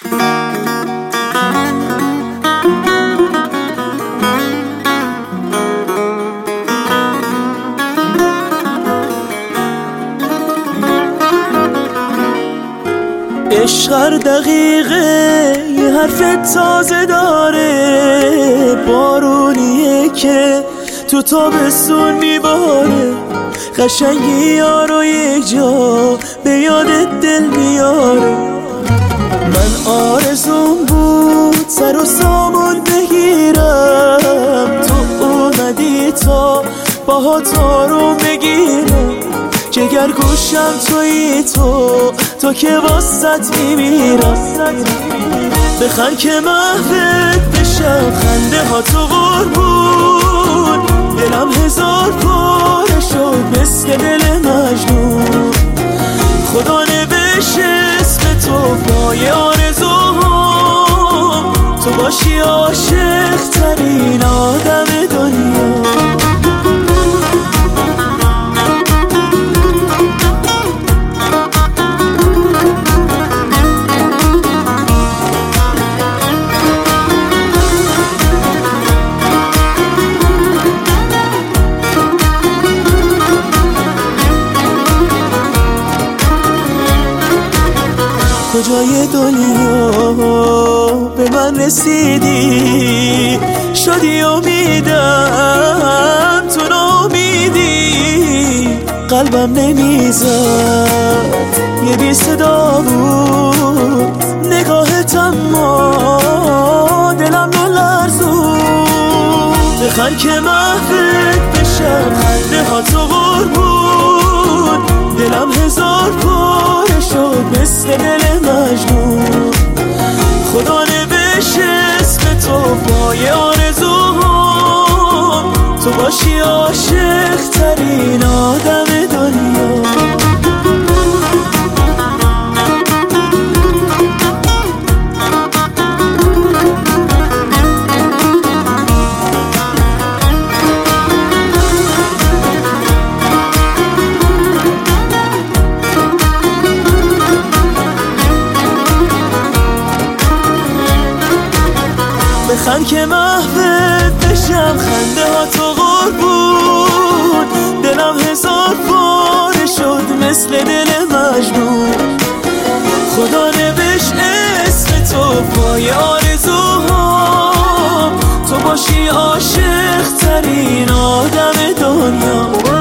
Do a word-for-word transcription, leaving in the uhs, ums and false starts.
عشق هر دقیقه یه حرف تازه داره، بارونیه که تو تابستون میباره، قشنگی یارو یک جا به یادت دل میاره. من آرزون بود سر و سامون بگیرم، تو اومدی تا باهات آروم بگیرم، جگر گوشم تویی تو تو که واسط میمیرم. بخند که محوت بشم خنده ها تو قربون، دلم هزار پاره شد مثل دل مجنون. خدا نوشت اسم تو پای آرزوهام، تو باشی عاشق ترین آدم دنیا. کجای دنیا به من رسیدی، شدی امیدم تو ناامیدی، قلبم نمیزد یه بی صدا بود، نگاهت اما دلم نلرزود. بخند که محوت بشم خنده ها تو قربون، دلم هزار پاره شد مثل دل مجنون. خدا نوشت اسم تو پای آرزوهام، تو باشی عاشق ترین آدم دنیا. بخند که محوت بشم خنده ها تو قربون، دلم هزار پاره شد مثل دل مجنون. خدا نوشت اسم تو پای آرزوهام، تو باشی عاشق ترین آدم دنیا.